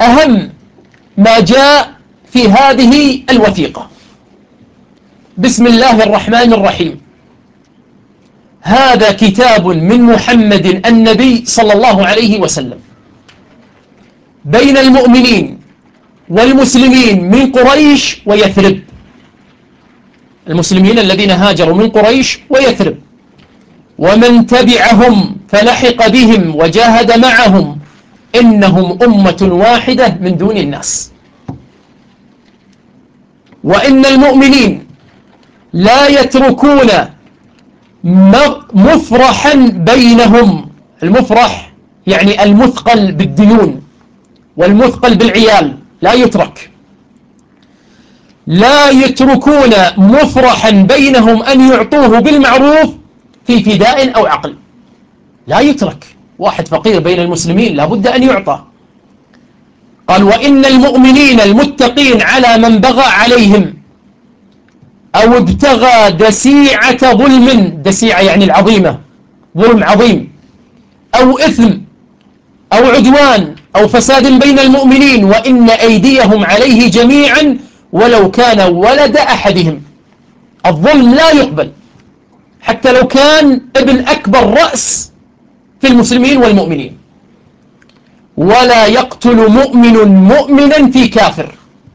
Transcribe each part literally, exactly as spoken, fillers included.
أهم ما جاء في هذه الوثيقة. بسم الله الرحمن الرحيم. هذا كتاب من محمد النبي صلى الله عليه وسلم بين المؤمنين والمسلمين من قريش ويثرب، المسلمين الذين هاجروا من قريش ويثرب، ومن تبعهم فلحق بهم وجاهد معهم إنهم أمة واحدة من دون الناس. وإن المؤمنين لا يتركون مفرحا بينهم، المفرح يعني المثقل بالديون والمثقل بالعيال، لا يترك، لا يتركون مفرحا بينهم أن يعطوه بالمعروف في فداء أو عقل، لا يترك. واحد فقير بين المسلمين لابد أن يعطى. قال وإن المؤمنين المتقين على من بغى عليهم أو ابتغى دسيعة ظلم، دسيعة يعني العظيمة، ظلم عظيم، أو إثم أو عدوان أو فساد بين المؤمنين، وإن أيديهم عليه جميعا ولو كان ولد أحدهم. الظلم لا يقبل حتى لو كان ابن أكبر رأس في المسلمين والمؤمنين. ولا يقتل مؤمن مؤمنا في كافر،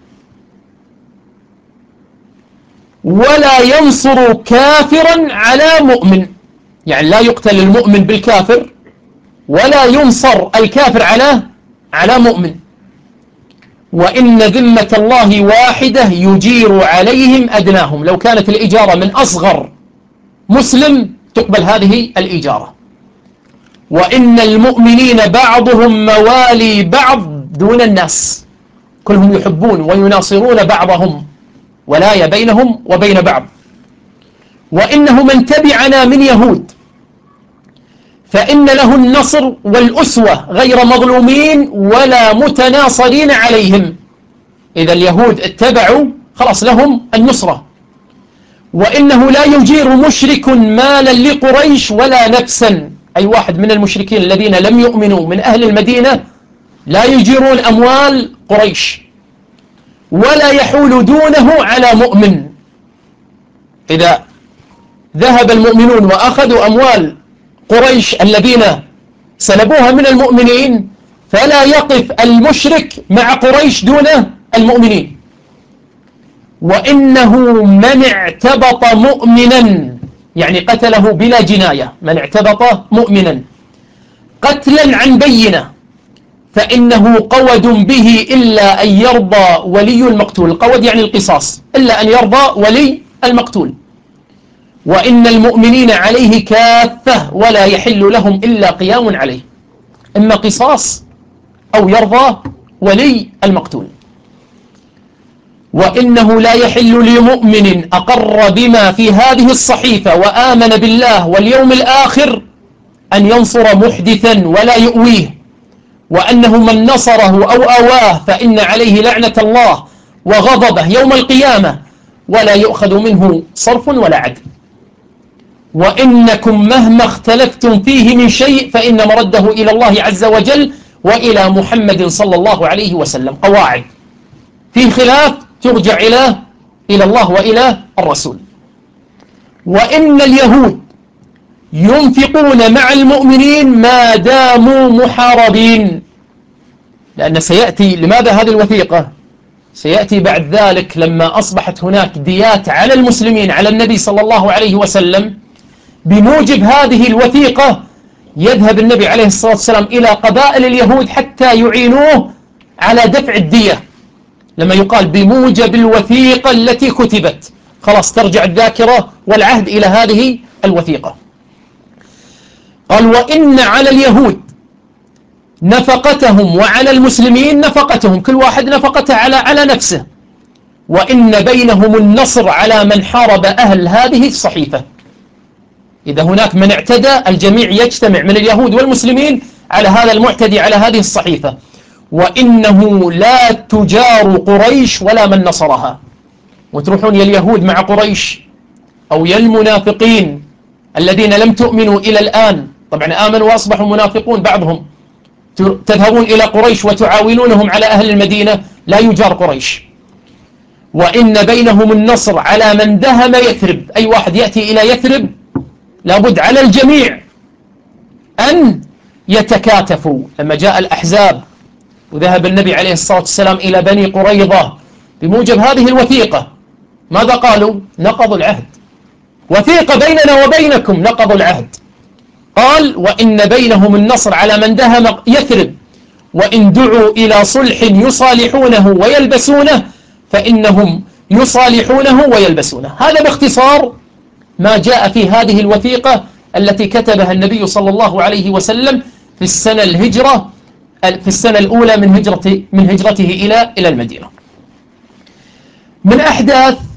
ولا ينصر كافرا على مؤمن، يعني لا يقتل المؤمن بالكافر ولا ينصر الكافر على على مؤمن. وإن ذمة الله واحدة يجير عليهم أدناهم، لو كانت الإجارة من أصغر مسلم تقبل هذه الإجارة. وإن المؤمنين بعضهم موالي بعض دون الناس، كلهم يحبون ويناصرون بعضهم، ولاية بينهم وبين بعض. وإنه من تبعنا من يهود فإن له النصر والأسوة غير مظلومين ولا متناصرين عليهم. إذا اليهود اتبعوا خلاص لهم النصرة. وإنه لا يجير مشرك مالا لقريش ولا نفسا، أي واحد من المشركين الذين لم يؤمنوا من أهل المدينة لا يجيرون أموال قريش ولا يحول دونه على مؤمن. إذا ذهب المؤمنون وأخذوا أموال قريش الذين سلبوها من المؤمنين فلا يقف المشرك مع قريش دون المؤمنين. وإنه من اعتبط مؤمنا، يعني قتله بلا جناية، من اعتبط مؤمنا قتلا عن بينة فإنه قود به إلا أن يرضى ولي المقتول، القود يعني القصاص، إلا أن يرضى ولي المقتول. وإن المؤمنين عليه كافة ولا يحل لهم إلا قيام عليه، إما قصاص أو يرضى ولي المقتول. وإنه لا يحل لمؤمن أقر بما في هذه الصحيفة وآمن بالله واليوم الآخر أن ينصر محدثا ولا يؤويه، وأنه من نصره أو آواه فإن عليه لعنة الله وغضبه يوم القيامة ولا يؤخذ منه صرف ولا عدل. وإنكم مهما اختلفتم فيه من شيء فإن مرده إلى الله عز وجل وإلى محمد صلى الله عليه وسلم. قواعد في خلاف ترجع إلى إلى الله وإلى الرسول. وإن اليهود ينفقون مع المؤمنين ما داموا محاربين، لأن سيأتي لماذا هذه الوثيقة؟ سيأتي بعد ذلك لما أصبحت هناك ديات على المسلمين على النبي صلى الله عليه وسلم، بموجب هذه الوثيقة يذهب النبي عليه الصلاة والسلام إلى قبائل اليهود حتى يعينوه على دفع الدية. لما يقال بموجب الوثيقة التي كتبت، خلاص ترجع الذاكرة والعهد إلى هذه الوثيقة. قال وإن على اليهود نفقتهم وعلى المسلمين نفقتهم، كل واحد نفقته على على نفسه. وإن بينهم النصر على من حارب أهل هذه الصحيفة. إذا هناك من اعتدى الجميع يجتمع من اليهود والمسلمين على هذا المعتدي على هذه الصحيفة. وإنه لا تجار قريش ولا من نصرها، وتروحون يا اليهود مع قريش أو يا المنافقين الذين لم تؤمنوا إلى الآن، طبعا آمنوا وأصبحوا منافقون بعضهم، تذهبون إلى قريش وتعاونونهم على أهل المدينة، لا يجار قريش. وإن بينهم النصر على من دهم يثرب، أي واحد يأتي إلى يثرب لابد على الجميع أن يتكاتفوا. لما جاء الأحزاب وذهب النبي عليه الصلاة والسلام إلى بني قريظة بموجب هذه الوثيقة، ماذا قالوا؟ نقضوا العهد، وثيقة بيننا وبينكم، نقضوا العهد. قال وإن بينهم النصر على من دهم يثرب، وإن دعوا إلى صلح يصالحونه ويلبسونه فإنهم يصالحونه ويلبسونه. هذا باختصار ما جاء في هذه الوثيقة التي كتبها النبي صلى الله عليه وسلم في السنة الهجرة في السنة الأولى من هجرته من هجرته إلى إلى المدينة. من أحداث